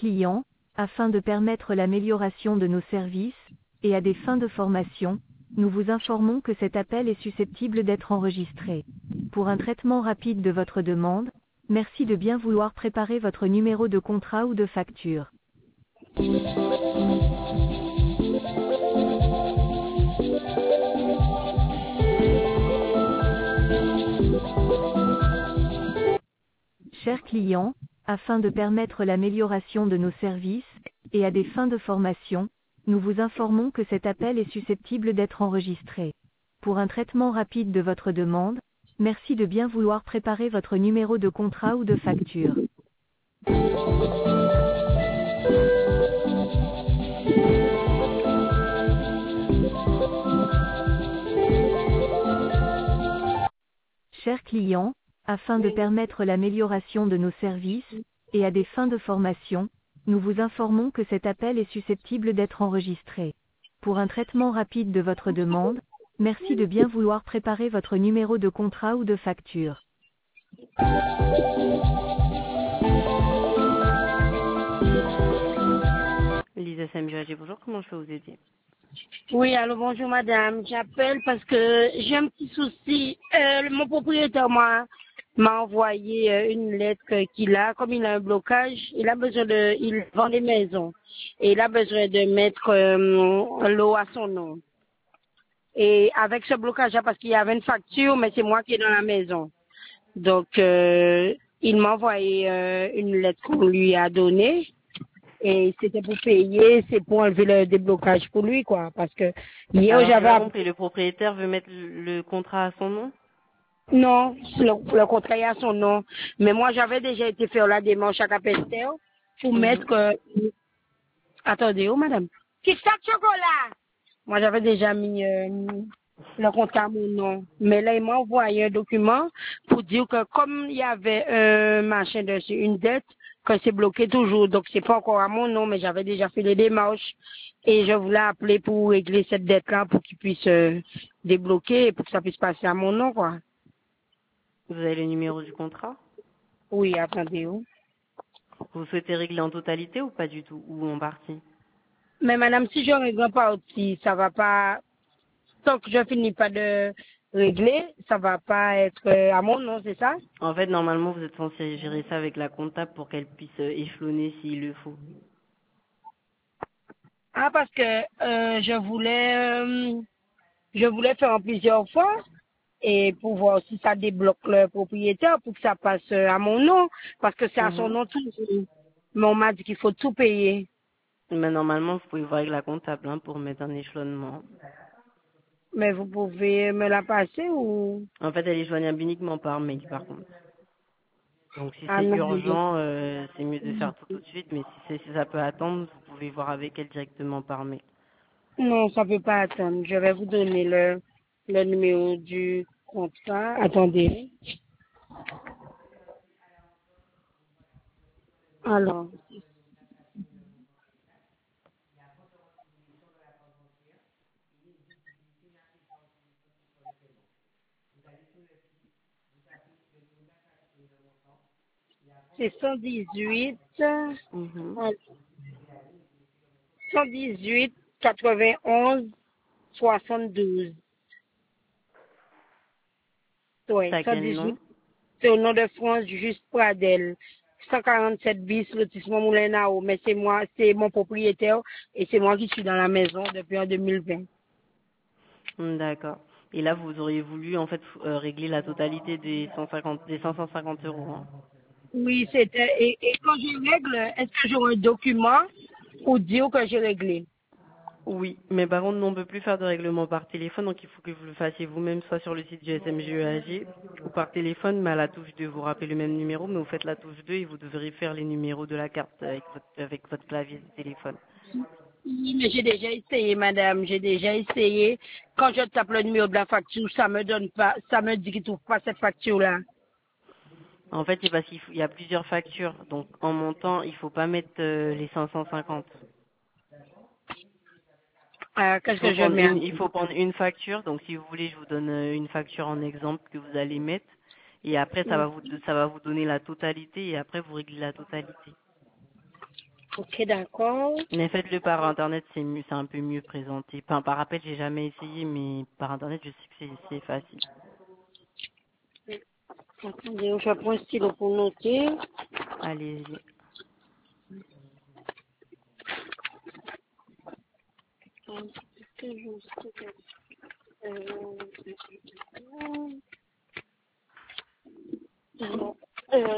client, afin de permettre l'amélioration de nos services, et à des fins de formation, nous vous informons que cet appel est susceptible d'être enregistré. Pour un traitement rapide de votre demande, merci de bien vouloir préparer votre numéro de contrat ou de facture. Chers clients, afin de permettre l'amélioration de nos services, et à des fins de formation, nous vous informons que cet appel est susceptible d'être enregistré. Pour un traitement rapide de votre demande, merci de bien vouloir préparer votre numéro de contrat ou de facture. Chers clients, afin de permettre l'amélioration de nos services, et à des fins de formation, nous vous informons que cet appel est susceptible d'être enregistré. Pour un traitement rapide de votre demande, merci de bien vouloir préparer votre numéro de contrat ou de facture. Lisa Sambuager, bonjour, comment je peux vous aider? Oui, allô, bonjour madame. J'appelle parce que j'ai un petit souci. Mon propriétaire m'a envoyé une lettre qu'il a, comme il a un blocage, il vend des maisons et il a besoin de mettre l'eau à son nom. Et avec ce blocage-là, parce qu'il y avait une facture, mais c'est moi qui est dans la maison. Donc, il m'a envoyé une lettre qu'on lui a donnée. Et c'était pour payer, c'est pour enlever le déblocage pour lui, quoi. Parce que hier, Alors, j'ai j'avais... pas compris, le propriétaire veut mettre le contrat à son nom? Non, le contrat est à son nom. Mais moi, j'avais déjà été faire la démarche à Capestel pour mettre... Attendez, oh, madame. Qui fait le chocolat? Moi, j'avais déjà mis le contrat à mon nom. Mais là, il m'a envoyé un document pour dire que comme il y avait un machin dessus, une dette, que c'est bloqué toujours. Donc, c'est pas encore à mon nom, mais j'avais déjà fait les démarches. Et je voulais appeler pour régler cette dette-là pour qu'il puisse débloquer et pour que ça puisse passer à mon nom, quoi. Vous avez le numéro du contrat? Oui, attendez, oh. Vous souhaitez régler en totalité ou pas du tout? Ou en partie? Mais madame, si je règle pas aussi, ça va pas... Tant que je finis pas de régler, ça va pas être à mon nom, c'est ça? En fait, normalement, vous êtes censé gérer ça avec la comptable pour qu'elle puisse échelonner s'il le faut. Ah, parce que je voulais faire en plusieurs fois et pour voir si ça débloque le propriétaire pour que ça passe à mon nom, parce que c'est à son nom tout. Mais on m'a dit qu'il faut tout payer. Mais normalement, vous pouvez voir avec la comptable hein, pour mettre un échelonnement. Mais vous pouvez me la passer ou... En fait, elle est joignable uniquement par mail, par contre. Donc, si Ah c'est non, urgent, c'est mieux de faire tout de suite. Mais si ça peut attendre, vous pouvez voir avec elle directement par mail. non, ça peut pas attendre. Je vais vous donner le numéro du contrat. Attendez. Alors, c'est 118, 118 91 72. Oui, C'est à quel 118. nom? C'est au nom de France, juste Pradel. 147 bis, lotissement Moulinao. Mais c'est moi, c'est mon propriétaire et c'est moi qui suis dans la maison depuis en 2020. D'accord. Et là, vous auriez voulu en fait régler la totalité des 550 euros. Hein. Oui, c'était. Et quand je règle, est-ce que j'aurai un document pour dire que j'ai réglé? Oui, mais par contre, nous, on ne peut plus faire de règlement par téléphone, donc il faut que vous le fassiez vous-même, soit sur le site du SMGEAG ou par téléphone, mais à la touche 2, vous rappelez le même numéro, mais vous faites la touche 2 et vous devrez faire les numéros de la carte avec votre clavier de téléphone. Oui, mais j'ai déjà essayé, madame. J'ai déjà essayé. Quand je tape le numéro de la facture, ça me donne pas, ça me dit qu'il ne trouve pas cette facture-là. En fait, c'est parce qu'il y a plusieurs factures, donc en montant, il faut pas mettre les 550. Qu'est-ce que je mets? Il faut prendre une facture. Donc, si vous voulez, je vous donne une facture en exemple que vous allez mettre. Et après, ça va vous donner la totalité. Et après, vous réglez la totalité. Ok, d'accord. Mais faites-le par internet, c'est mieux, c'est un peu mieux présenté. Enfin, par appel, j'ai jamais essayé, mais par internet, je sais que c'est facile. Attendez, je prends un stylo pour noter. Allez-y. Euh,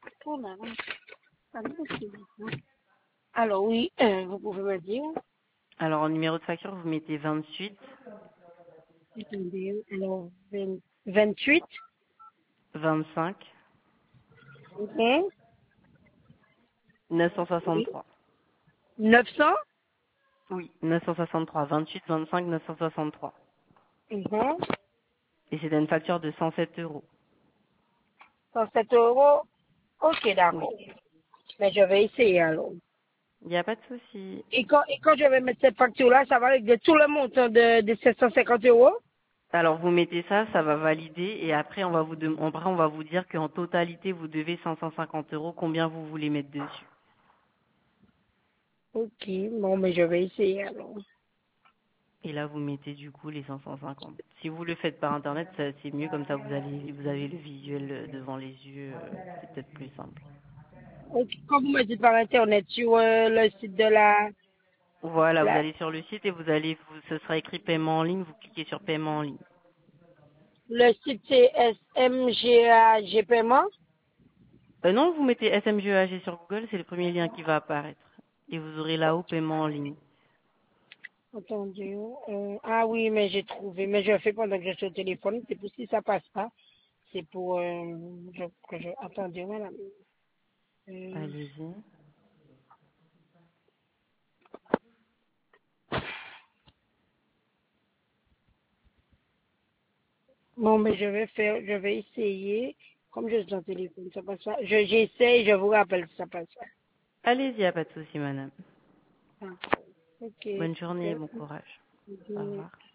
alors oui, vous pouvez me dire. Alors, en numéro de facture, vous mettez 28 Attendez, alors 28. 25 Mhm. Oui. 963. 900. Oui, 963. 28 25 963. Mhm. Et c'est une facture de 107 euros. 107 euros. Ok, Oui. d'accord. Mais je vais essayer alors. Il n'y a pas de souci. Et quand je vais mettre cette facture-là, ça va régler tout le montant de 750 euros. Alors vous mettez ça, ça va valider et après on va vous dire qu'en totalité vous devez 550 euros. Combien vous voulez mettre dessus? Ok, bon, mais je vais essayer alors. Et là vous mettez du coup les 550. Si vous le faites par internet, c'est mieux comme ça vous avez le visuel devant les yeux. C'est peut-être plus simple. Ok, quand vous me dites par internet sur le site de Voilà, vous la allez sur le site et ce sera écrit paiement en ligne. Vous cliquez sur paiement en ligne. le site c'est SMGAG Paiement. Non, vous mettez SMGEAG sur Google, c'est le premier lien qui va apparaître. Et vous aurez là-haut paiement en ligne. Attendez, ah oui, mais j'ai trouvé, mais je le fais pendant que je suis au téléphone, c'est pour si ça passe pas, c'est pour attendez, madame. Euh, Allez-y. bon, mais je vais essayer, comme je suis au téléphone, ça passe pas, j'essaye, je vous rappelle si ça passe pas. Allez-y, y a pas de souci, madame. Ah, ok, Bonne journée et bon merci. courage. Au revoir.